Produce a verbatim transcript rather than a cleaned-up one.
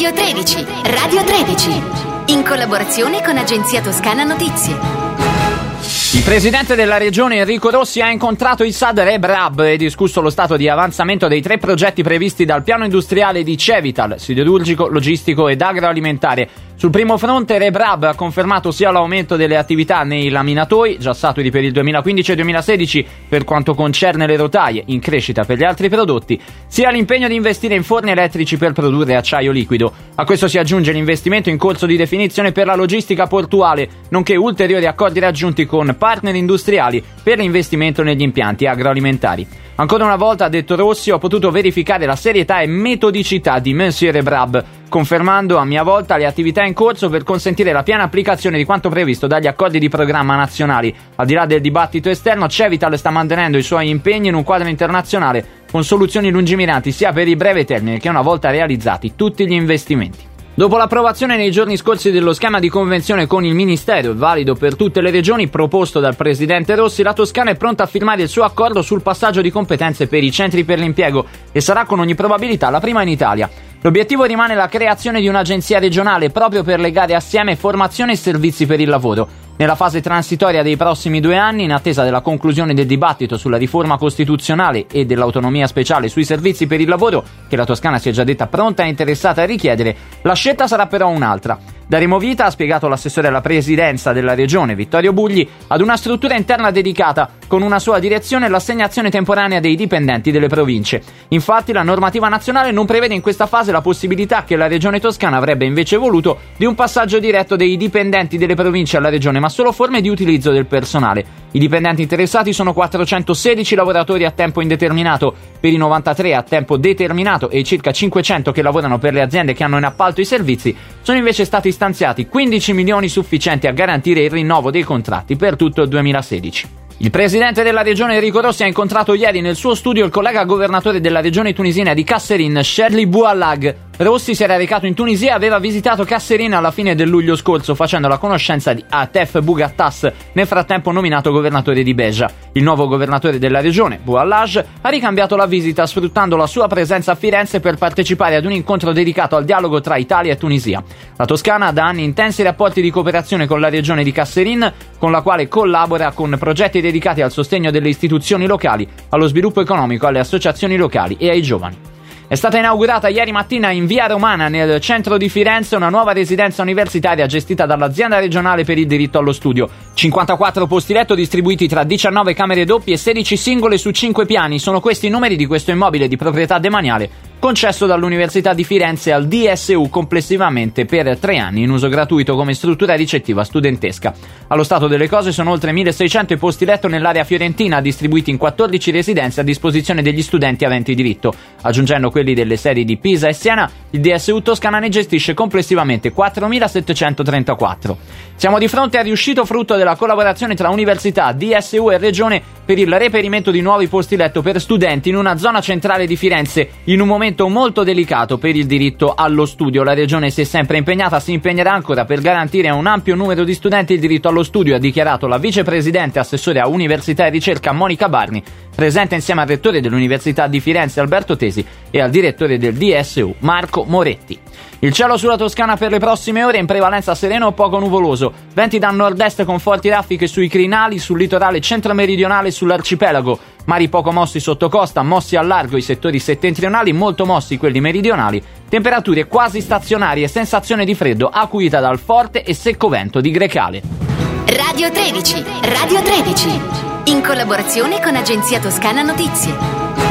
Radio tredici, Radio tredici, in collaborazione con Agenzia Toscana Notizie. Il presidente della regione Enrico Rossi ha incontrato il S A D Rebrab e discusso lo stato di avanzamento dei tre progetti previsti dal piano industriale di Cevital, siderurgico, logistico ed agroalimentare. Sul primo fronte Rebrab ha confermato sia l'aumento delle attività nei laminatoi, già saturi per il duemilaquindici e duemilasedici per quanto concerne le rotaie, in crescita per gli altri prodotti, sia l'impegno di investire in forni elettrici per produrre acciaio liquido. A questo si aggiunge l'investimento in corso di definizione per la logistica portuale, nonché ulteriori accordi raggiunti con partner industriali per l'investimento negli impianti agroalimentari. Ancora una volta, ha detto Rossi, ho potuto verificare la serietà e metodicità di Monsieur Rebrab, confermando a mia volta le attività in corso per consentire la piena applicazione di quanto previsto dagli accordi di programma nazionali. Al di là del dibattito esterno, Cevital sta mantenendo i suoi impegni in un quadro internazionale con soluzioni lungimiranti sia per il breve termine che una volta realizzati tutti gli investimenti. Dopo l'approvazione nei giorni scorsi dello schema di convenzione con il Ministero, valido per tutte le regioni, proposto dal presidente Rossi, la Toscana è pronta a firmare il suo accordo sul passaggio di competenze per i centri per l'impiego e sarà con ogni probabilità la prima in Italia. L'obiettivo rimane la creazione di un'agenzia regionale proprio per legare assieme formazione e servizi per il lavoro. Nella fase transitoria dei prossimi due anni, in attesa della conclusione del dibattito sulla riforma costituzionale e dell'autonomia speciale sui servizi per il lavoro, che la Toscana si è già detta pronta e interessata a richiedere, la scelta sarà però un'altra. Daremo vita, ha spiegato l'assessore alla presidenza della regione Vittorio Bugli, ad una struttura interna dedicata, con una sola direzione e l'assegnazione temporanea dei dipendenti delle province. Infatti la normativa nazionale non prevede in questa fase la possibilità, che la regione toscana avrebbe invece voluto, di un passaggio diretto dei dipendenti delle province alla regione, ma solo forme di utilizzo del personale. I dipendenti interessati sono quattrocentosedici lavoratori a tempo indeterminato per i novantatré a tempo determinato e i circa cinquecento che lavorano per le aziende che hanno in appalto i servizi. Sono invece stati stanziati quindici milioni sufficienti a garantire il rinnovo dei contratti per tutto il duemilasedici. Il presidente della regione Enrico Rossi ha incontrato ieri nel suo studio il collega governatore della regione tunisina di Kasserine, Cherli Bouallag. Rossi si era recato in Tunisia e aveva visitato Kasserine alla fine del luglio scorso, facendo la conoscenza di Atef Bougattas, nel frattempo nominato governatore di Beja. Il nuovo governatore della regione, Bouallag, ha ricambiato la visita sfruttando la sua presenza a Firenze per partecipare ad un incontro dedicato al dialogo tra Italia e Tunisia. La Toscana ha da anni intensi rapporti di cooperazione con la regione di Kasserine, con la quale collabora con progetti dedicati al sostegno delle istituzioni locali, allo sviluppo economico, alle associazioni locali e ai giovani. È stata inaugurata ieri mattina in Via Romana, nel centro di Firenze, una nuova residenza universitaria gestita dall'azienda regionale per il diritto allo studio. cinquantaquattro posti letto distribuiti tra diciannove camere doppie e sedici singole su cinque piani. Sono questi i numeri di questo immobile di proprietà demaniale concesso dall'Università di Firenze al D S U complessivamente per tre anni in uso gratuito come struttura ricettiva studentesca. Allo stato delle cose sono oltre milleseicento i posti letto nell'area fiorentina, distribuiti in quattordici residenze a disposizione degli studenti aventi diritto. Aggiungendo quelli delle sedi di Pisa e Siena, il D S U Toscana ne gestisce complessivamente quattromilasettecentotrentaquattro. Siamo di fronte al riuscito frutto della collaborazione tra università, D S U e regione per il reperimento di nuovi posti letto per studenti in una zona centrale di Firenze, in un momento molto delicato per il diritto allo studio. La regione si è sempre impegnata, si impegnerà ancora per garantire a un ampio numero di studenti il diritto allo studio, ha dichiarato la vicepresidente assessore a università e ricerca Monica Barni, presente insieme al rettore dell'Università di Firenze Alberto Tesi e al direttore del D S U Marco Moretti. Il cielo sulla Toscana per le prossime ore in prevalenza sereno o poco nuvoloso, venti da nord-est con forti raffiche sui crinali, sul litorale centro-meridionale e sull'arcipelago, mari poco mossi sotto costa, mossi al largo i settori settentrionali, molto mossi quelli meridionali, temperature quasi stazionarie, sensazione di freddo acuita dal forte e secco vento di Grecale. Radio tredici, Radio tredici, in collaborazione con Agenzia Toscana Notizie.